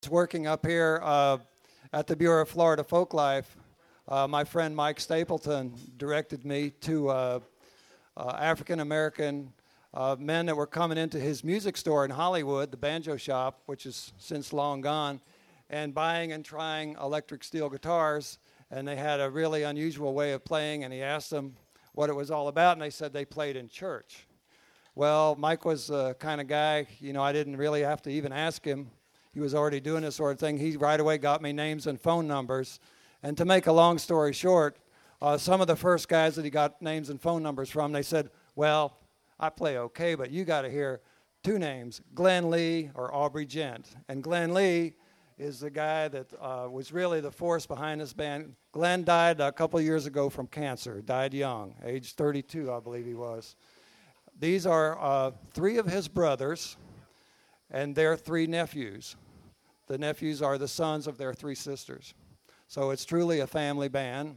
Working up here at the Bureau of Florida Folklife, my friend Mike Stapleton directed me to African American men that were coming into his music store in Hollywood, the Banjo Shop, which is since long gone, and buying and trying electric steel guitars. And they had a really unusual way of playing, and he asked them what it was all about, and they said they played in church. Well, Mike was the kind of guy, I didn't really have to even ask him. He was already doing this sort of thing. He right away got me names and phone numbers. And to make a long story short, some of the first guys that he got names and phone numbers from, they said, well, I play okay, but you got to hear two names, Glenn Lee or Aubrey Gent. And Glenn Lee is the guy that was really the force behind this band. Glenn died a couple years ago from cancer, died young, age 32, I believe he was. These are three of his brothers and their three nephews. The nephews are the sons of their three sisters. So it's truly a family band.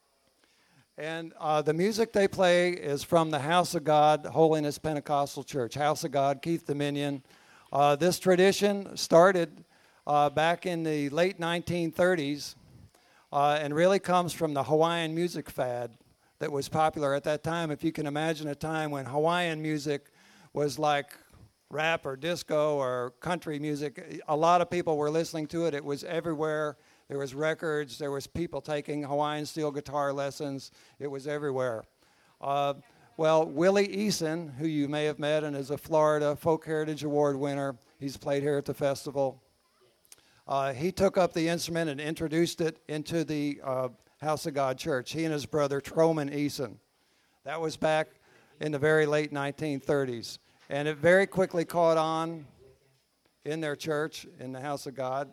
And the music they play is from the House of God Holiness Pentecostal Church, House of God, Keith Dominion. This tradition started back in the late 1930s and really comes from the Hawaiian music fad that was popular at that time. If you can imagine a time when Hawaiian music was like rap or disco or country music, a lot of people were listening to it. It was everywhere. There was records. There was people taking Hawaiian steel guitar lessons. It was everywhere. Well, Willie Eason, who you may have met and is a Florida Folk Heritage Award winner, he's played here at the festival. He took up the instrument and introduced it into the House of God Church, he and his brother Truman Eason. That was back in the very late 1930s. And it very quickly caught on in their church, in the House of God.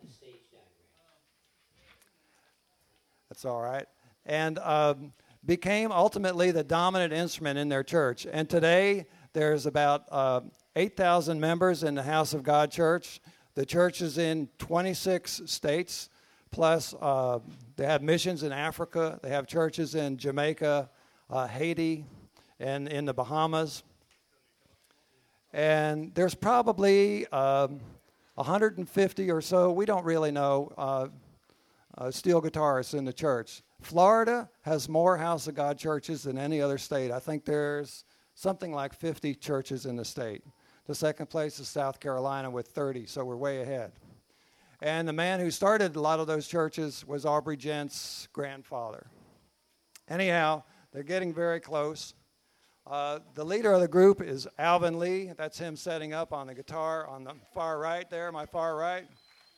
That's all right. And became ultimately the dominant instrument in their church. And today, there's about 8,000 members in the House of God Church. The church is in 26 states, plus they have missions in Africa. They have churches in Jamaica, Haiti, and in the Bahamas. And there's probably 150 or so, we don't really know, steel guitarists in the church. Florida has more House of God churches than any other state. I think there's something like 50 churches in the state. The second place is South Carolina with 30, so we're way ahead. And the man who started a lot of those churches was Aubrey Gent's grandfather. Anyhow, they're getting very close. The leader of the group is Alvin Lee. That's him setting up on the guitar on the far right there, my far right.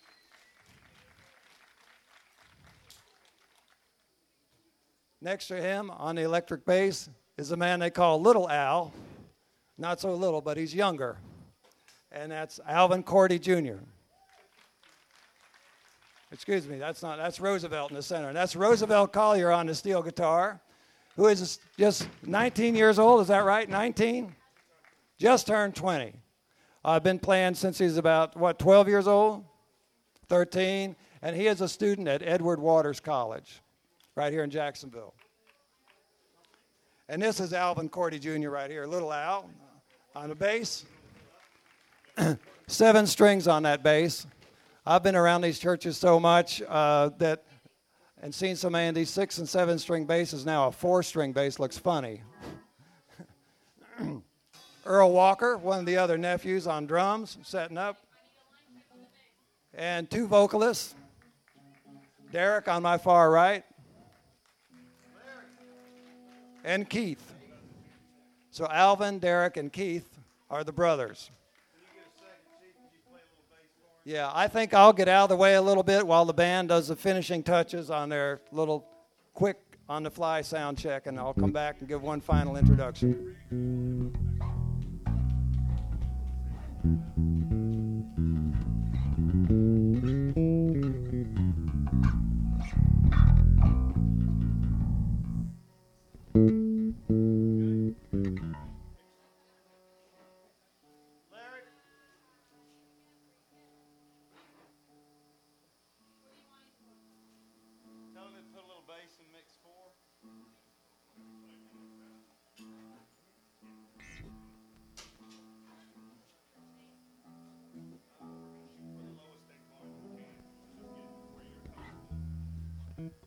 Next to him on the electric bass is a man they call Little Al. Not so little, but he's younger. And that's Alvin Cordy Jr. Excuse me, that's Roosevelt in the center. And that's Roosevelt Collier on the steel guitar, who is just 19 years old. Is that right? 19? Just turned 20. I've been playing since he's about, 12 years old? 13. And he is a student at Edward Waters College, right here in Jacksonville. And this is Alvin Cordy Jr. right here, Little Al on the bass. 7 strings on that bass. I've been around these churches so much and seen so many of these 6- and 7-string basses. Now a 4-string bass looks funny. Earl Walker, one of the other nephews on drums, setting up. And 2 vocalists. Derek on my far right. And Keith. So Alvin, Derek, and Keith are the brothers. Yeah, I think I'll get out of the way a little bit while the band does the finishing touches on their little quick on-the-fly sound check, and I'll come back and give one final introduction.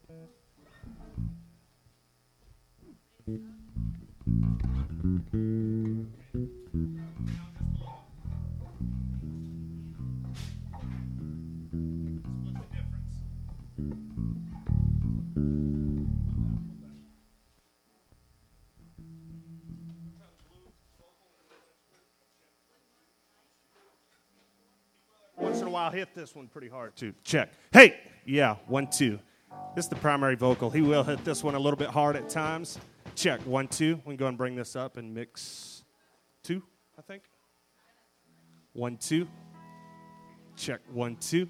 Once in a while, hit this one pretty hard, too. Check. Hey! Yeah, 1, 2. This is the primary vocal. He will hit this one a little bit hard at times. Check. 1, 2. We can go and bring this up and mix 2, I think. 1, 2. Check. 1, 2.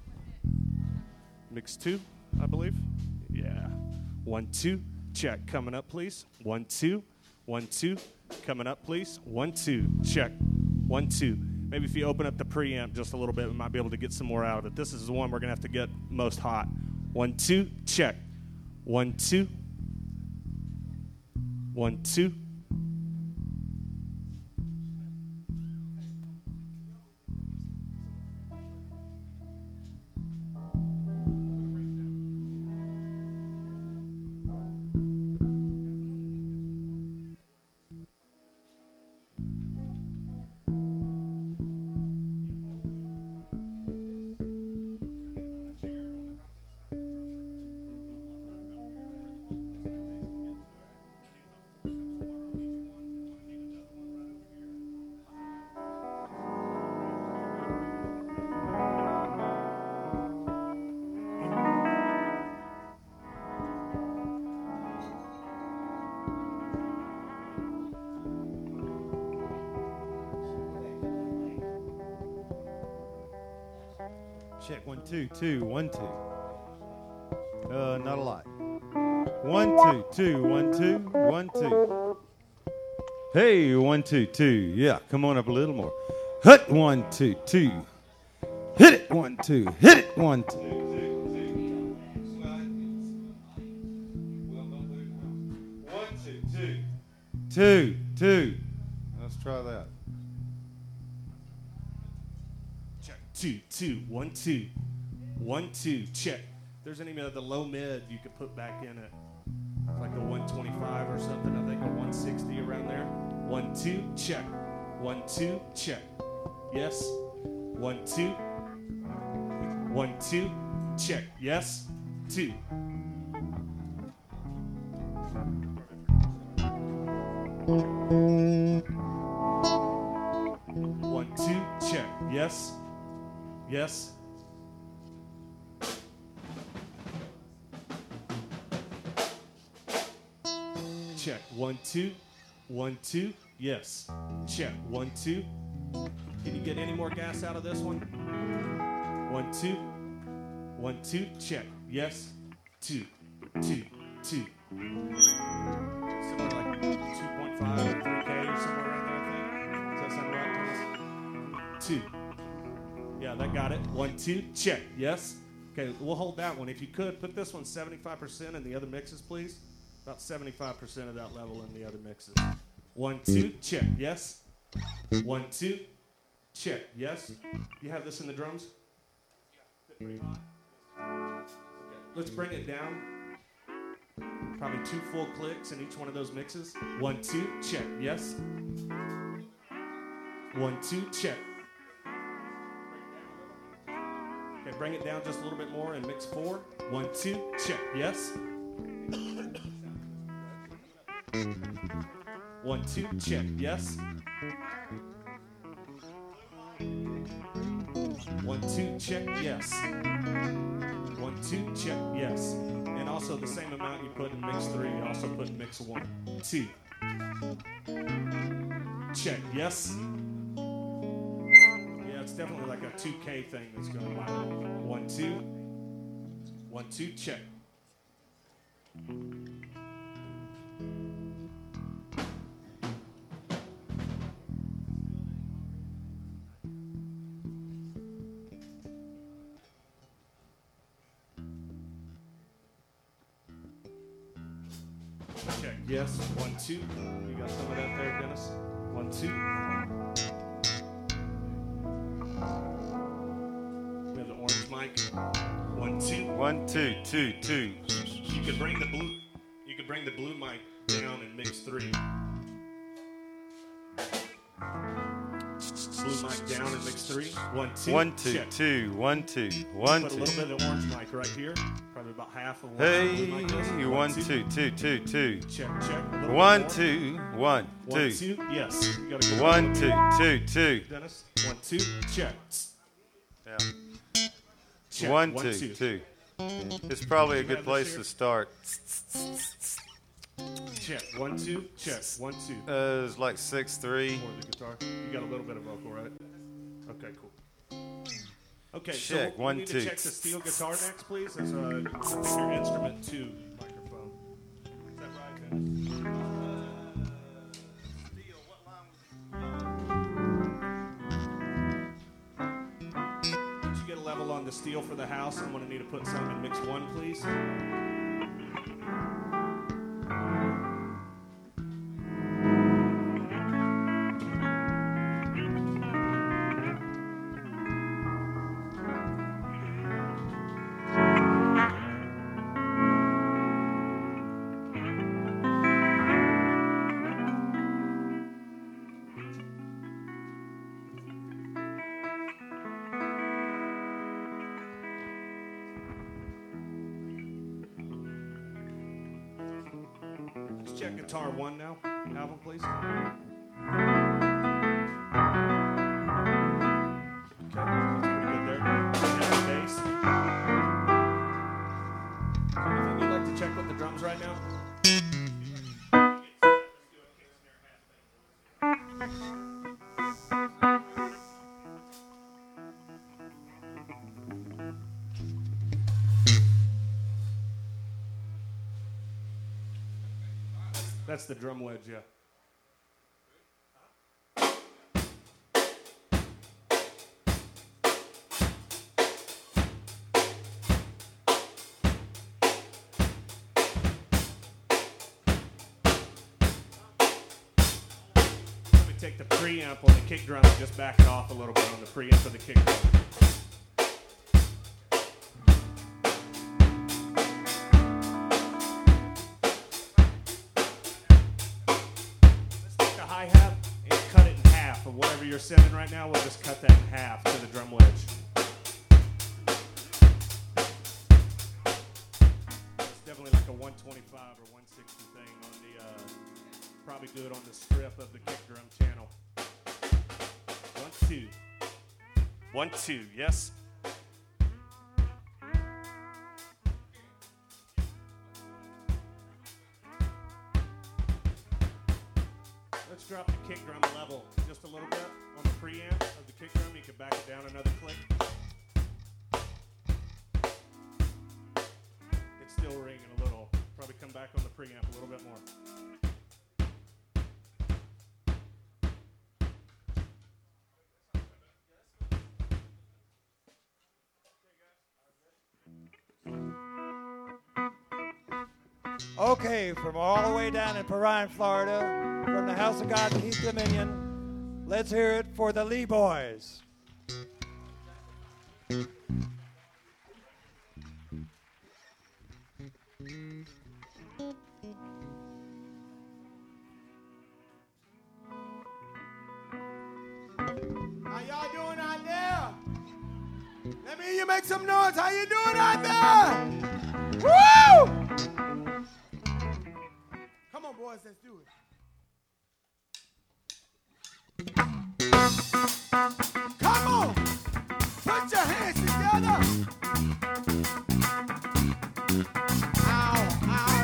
Mix 2, I believe. Yeah. 1, 2. Check. Coming up, please. 1, 2. 1, 2. Coming up, please. 1, 2. Check. 1, 2. Maybe if you open up the preamp just a little bit, we might be able to get some more out of it. This is the one we're going to have to get most hot. 1, 2. Check. 1, 2. 1, 2. Check 1, 2, 2, 1, 2. Not a lot. 1, 2, 2, 1, 2, 1, 2. Hey, 1, 2, 2. Yeah, come on up a little more. Hut 1, 2, 2. Hit it 1, 2. Hit it 1, 2. 1, 2, 2. 2, 2. Let's try that. 2, 2, 1, 2. 1, 2, check. If there's any of the low mid you could put back in it, like the 125 or something, I think, or 160 around there. 1, 2, check. 1, 2, check. Yes. 1, 2. 1, 2, check. Yes. 2. 1, 2, check. Yes. Yes. Check. 1, 2. 1, 2. Yes. Check. 1, 2. Can you get any more gas out of this one? 1, 2. 1, 2. Check. Yes. 2. 2. 2. Somewhere like 2.5 or 3K or somewhere around there, I think. Does that sound right, Thomas? 2. Yeah, that got it. 1, 2, check. Yes. Okay, we'll hold that one. If you could, put this one 75% in the other mixes, please. About 75% of that level in the other mixes. 1, 2, check. Yes. 1, 2, check. Yes. You have this in the drums? Okay. Let's bring it down. Probably 2 full clicks in each one of those mixes. 1, 2, check. Yes. 1, 2, check. Okay, bring it down just a little bit more and mix 4. 1, 2, check. Yes. 1, 2, check. Yes. 1, 2, check. Yes. 1, 2, check. Yes. And also the same amount you put in mix 3, you also put in mix 1. 2. Check. Yes. It's definitely like a 2K thing that's going by. 1, 2. 1, 2, check. Check. Yes. 1, 2. You got some of that there, Dennis? 1, 2. We have the orange mic. 1, 2. 1, 2, 2, 2. You could bring the blue mic down and mix 3. Blue mic down and mix 3. 1, 2. 1, 2, check. 2, 1, 2, 1, Put a 2. little bit of orange mic right here. Probably about half of one. Hey, Blue mic is. 1, 2, 2, 2, 2. Check, check. A little 1, bit more. 2, 1, 2. 1, 2. Yes. You gotta go 1, 2, 2, 2. Dennis. 1, 2. Check. Yeah. Check. 1, 2, 2. It's probably a good place to start. Check. 1, 2. Check. 1, 2. It's like 6-3. More the guitar. You got a little bit of vocal, right? Okay, cool. Okay, Check, so we 1, need 2. to check the steel guitar next, please. As your instrument 2 microphone. Is that right, Dennis? Once you get a level on the steel for the house, I'm going to need to put some in mix 1, please. Let's check guitar 1 now. Album, please. Okay, that's pretty good there. Now the bass. Anything you'd like to check with the drums right now? That's the drum wedge, yeah. Let me take the preamp on the kick drum and just back it off a little bit on the preamp of the kick drum. Hi-hat and cut it in half. Or whatever you're sending right now, we'll just cut that in half to the drum wedge. It's definitely like a 125 or 160 thing on the, probably good on the strip of the kick drum channel. 1, 2. 1, 2, yes? Let's drop the kick drum level just a little bit on the preamp of the kick drum. You can back it down another click. It's still ringing a little. Probably come back on the preamp a little bit more. Okay, from all the way down in Perrine, Florida, from the House of God and Heath Dominion, let's hear it for the Lee Boys. How y'all doing out there? Let me hear you make some noise. How you doing out there? Woo! Come on, boys, let's do it. Come on! Put your hands together. Ow, ow.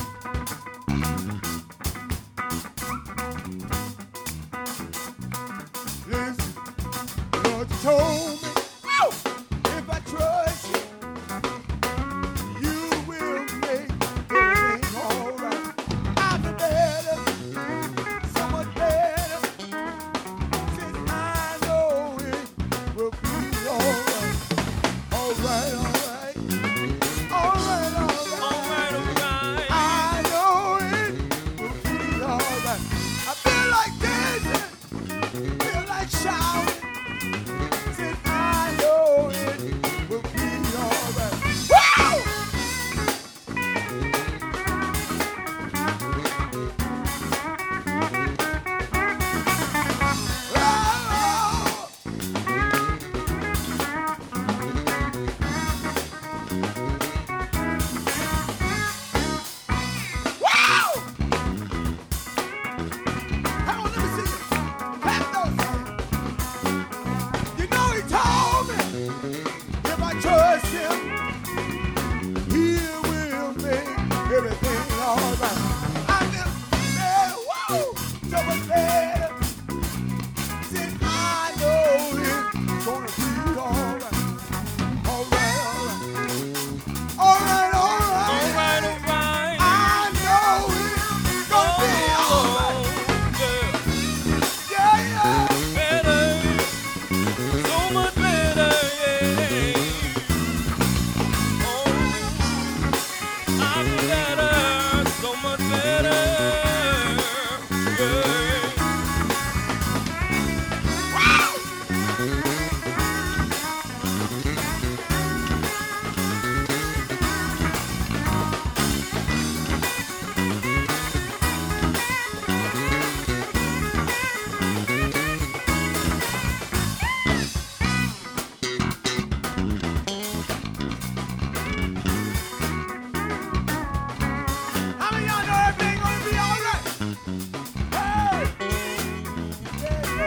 Listen, Lord told me, if I trust you, you will make everything all right. I'll be better, so much better, since I know it will be all right. All right, all right. All right, all right. All right, all right. I know it will be all right. I feel like dancing, feel like shouting. Since I know it will be all right. Woo! him, he will make everything all right. I just said, whoa, so much better. Said, I know it's gonna be all right. All right, all right. All right, all right. All right, all right. I know it's gonna be all right. Yeah. Yeah, yeah. Better, so much better, yeah. Oh, I'm better, so much better, yeah. How many of y'all know everything gonna be all right? Hey! Yeah,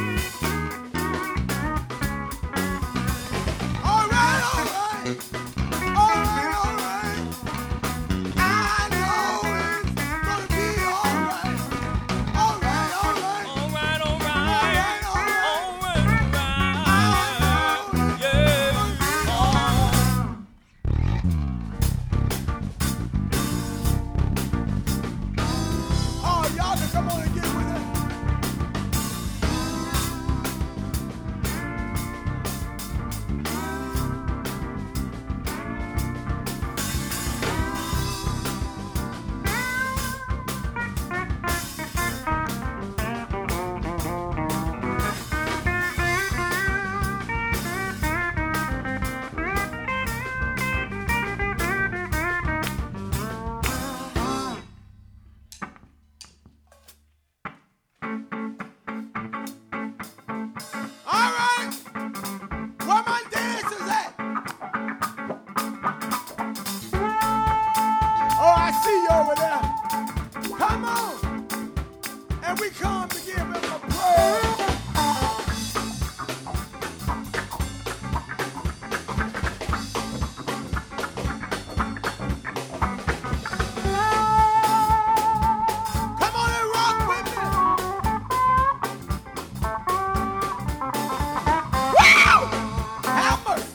yeah. All right, all right. All right, all right. I know it's gonna be all right. All right, all right. All right, all right. All right, all right. Yeah. Oh, y'all can come on and get with it. All right. Where my dancers at? Oh, I see you over there. Come on. And we come to give him a praise. Come on and rock with me. Wow! Have mercy.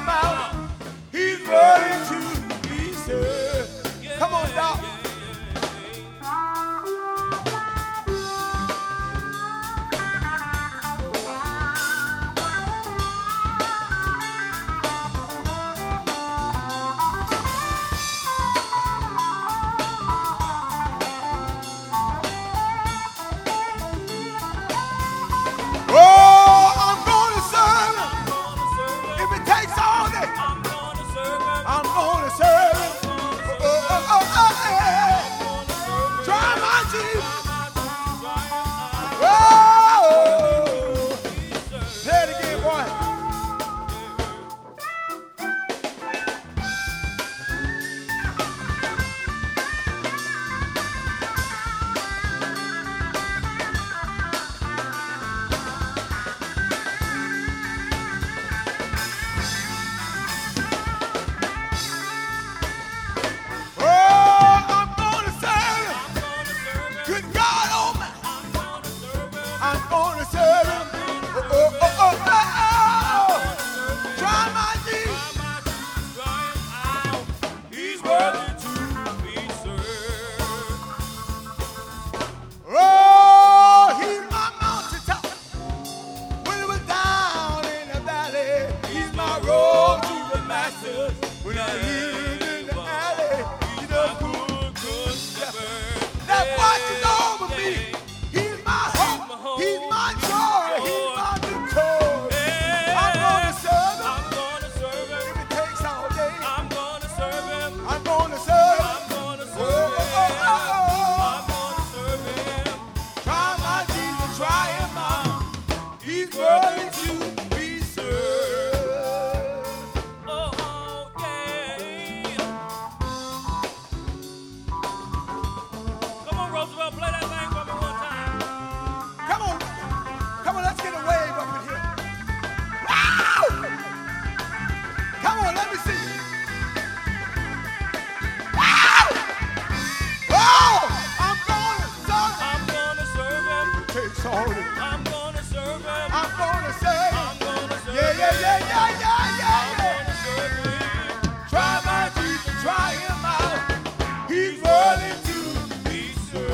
him out. He's worthy to be served. Come on, Doc. Oh, I'm gonna serve him. If it takes all day, I'm gonna serve him. Try my Jesus. Oh, say it again, boy. Oh, I'm gonna serve him. Good God Almighty, I'm gonna serve him. Try my Jesus. He's worthy to be served. Oh, he's my mountaintop. When it was down in the valley, he's my road to the masses. When I live in the alley, he's the good shepherd that watches over me. He's my hope. He's my joy. He's my victory. I'm gonna serve him. I'm gonna serve him. If it takes all day, I'm gonna serve him. I'm gonna serve him. I'm gonna serve him. I'm gonna serve him. Try my Jesus, try him out. He's worthy to be served. Oh, yeah. Come on, Roosevelt, play that thing for me one time. Come on, let's get a wave up in here. Wow! Come on, let me see you. Wow! Oh, I'm gonna serve him. I'm gonna serve him. Takes all day. I'm gonna serve him. I'm gonna serve him. I'm gonna serve Yeah, yeah, him. yeah, yeah, yeah, yeah, I'm yeah. gonna serve him. Try my Jesus, try him out. He's worthy to be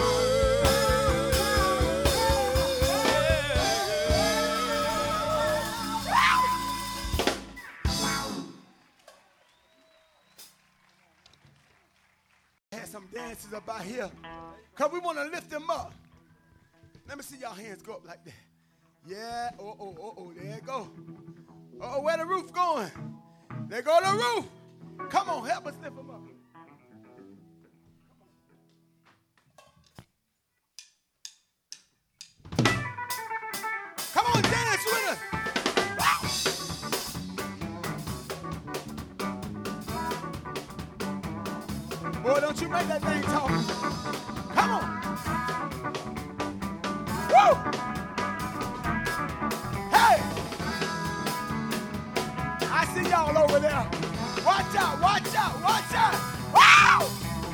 Had some dances up out here, because we want to lift them up. Let me see y'all hands go up like that. Yeah, there you go. Oh, where the roof going? There go the roof. Come on, help us lift them up. Come on, dance with us. Boy, don't you make that thing talk. Come on. Woo! Hey! I see y'all over there. Watch out, watch out, watch out. Wow!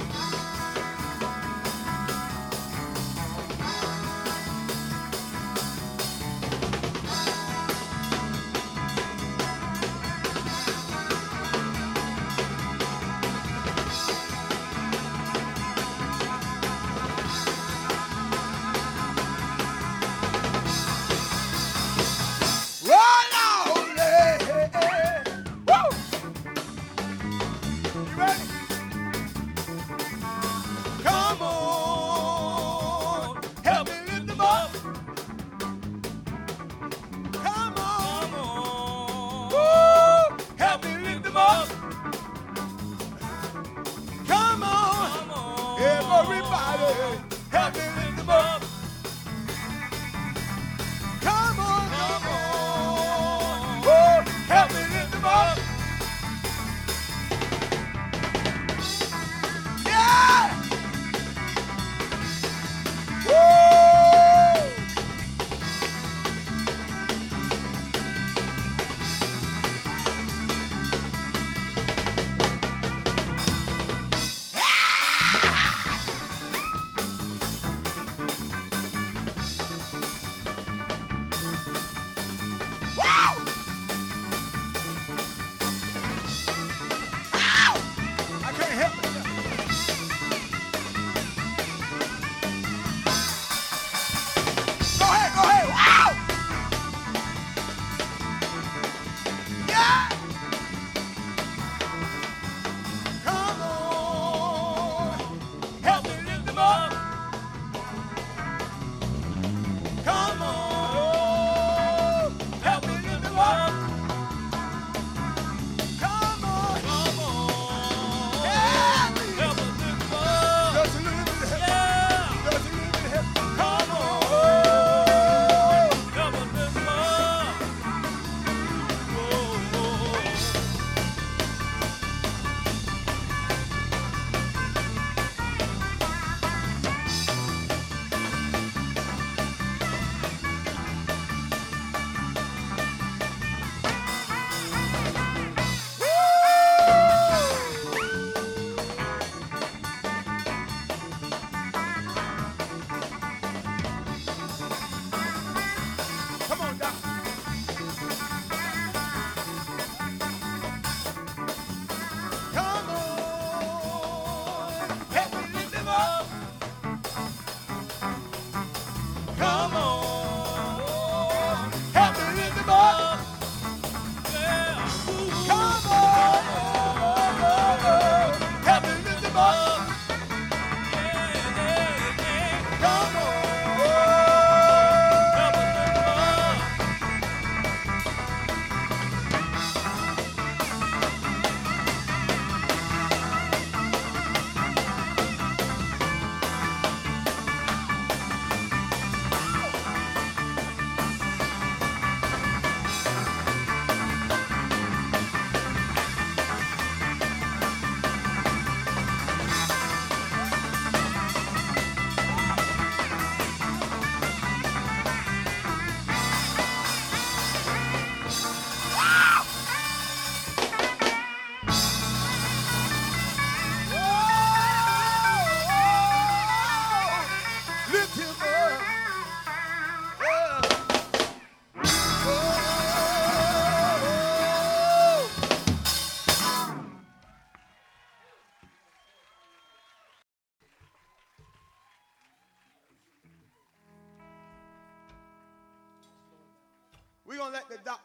Run out! Woo! You ready?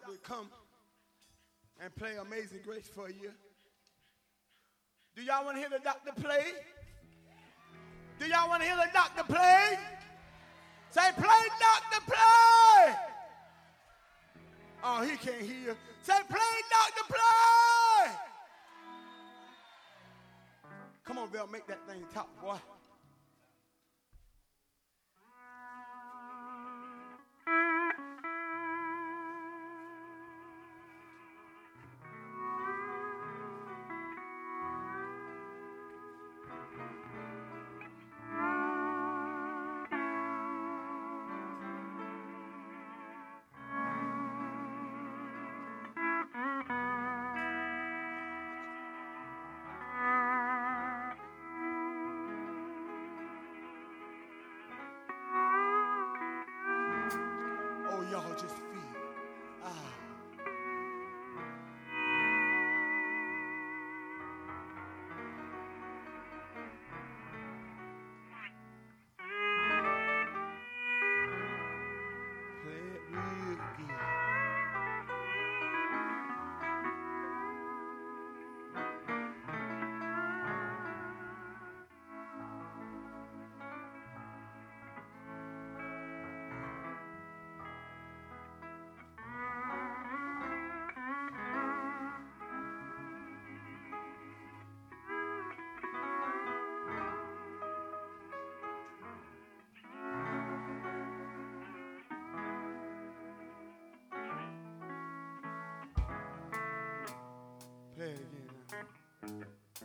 doctor to come and play Amazing Grace for you. Do y'all want to hear the doctor play? Do y'all want to hear the doctor play? Say, play, doctor, play! Oh, he can't hear. Say, play, doctor, play! Come on, Bill, make that thing top, boy. Y'all just feel. Play it real good. Play it again.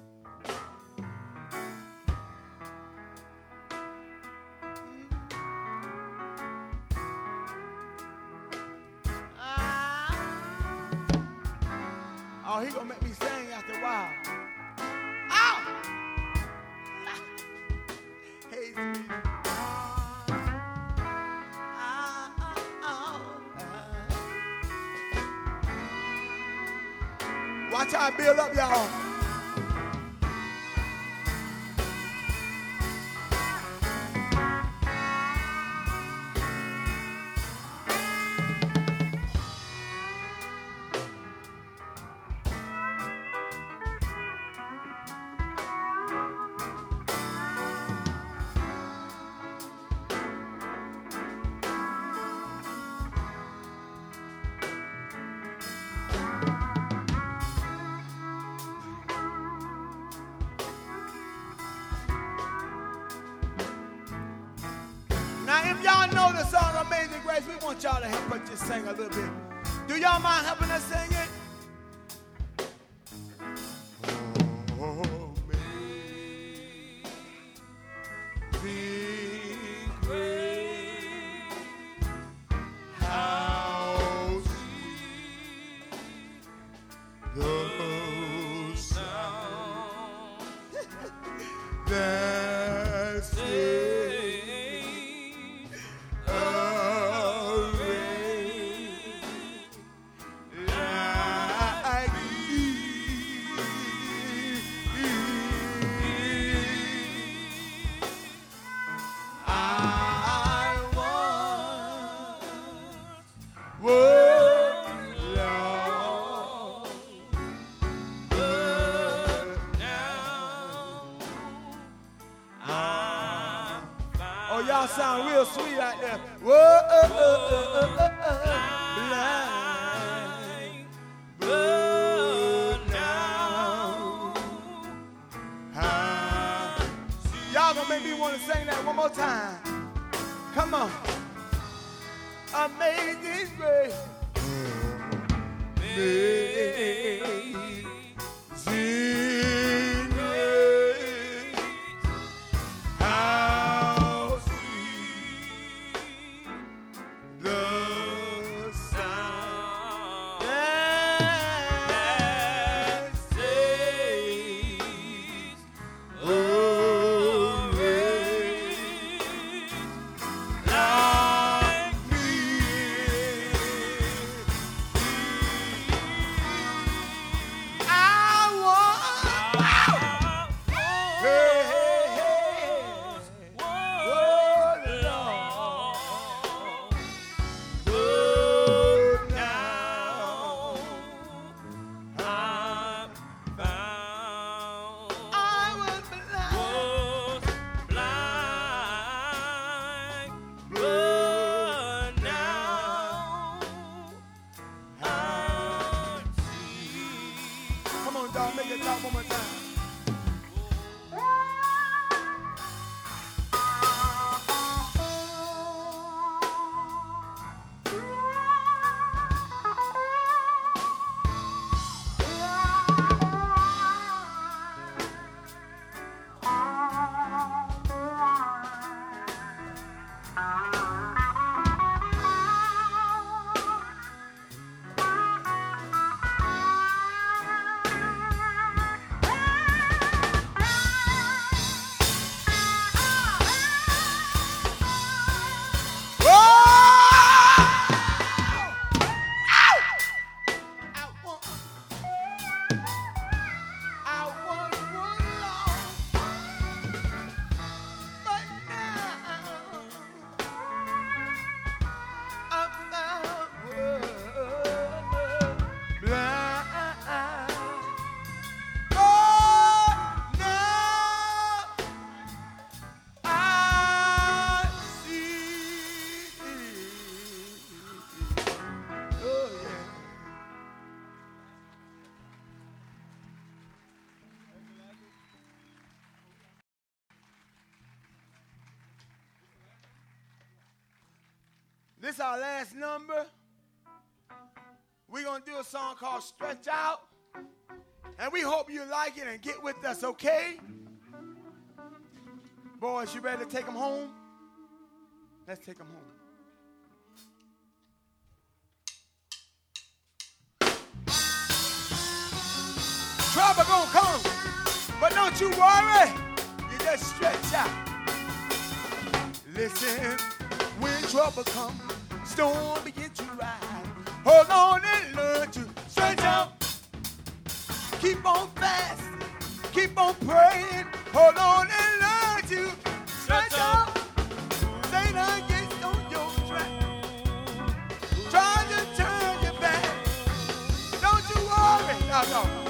Oh, he gonna make me sing after a while. Ow! Hey, sweetie. Watch how I build up, y'all. Now, if y'all know the song Amazing Grace, we want y'all to help us just sing a little bit. Do y'all mind helping us sing it? Amazing grace, how sweet the sound that saved. Oh, y'all sound real sweet out there. Whoa, blind, but now y'all gonna make me want to sing that one more time. Come on. Amazing grace. Amazing grace. How sweet the sound that saves a wretch like me. dog. Make it talk one more time. This is our last number. We're going to do a song called Stretch Out. And we hope you like it and get with us, okay? Boys, you ready to take them home? Let's take them home. Trouble gonna come, but don't you worry. You just stretch out. Listen, when trouble comes, storm begin to rise. Hold on and learn to stretch out. Keep on fasting, keep on praying. Hold on and learn to stretch out. Satan gets on your track, trying to turn you back. Don't you worry, no.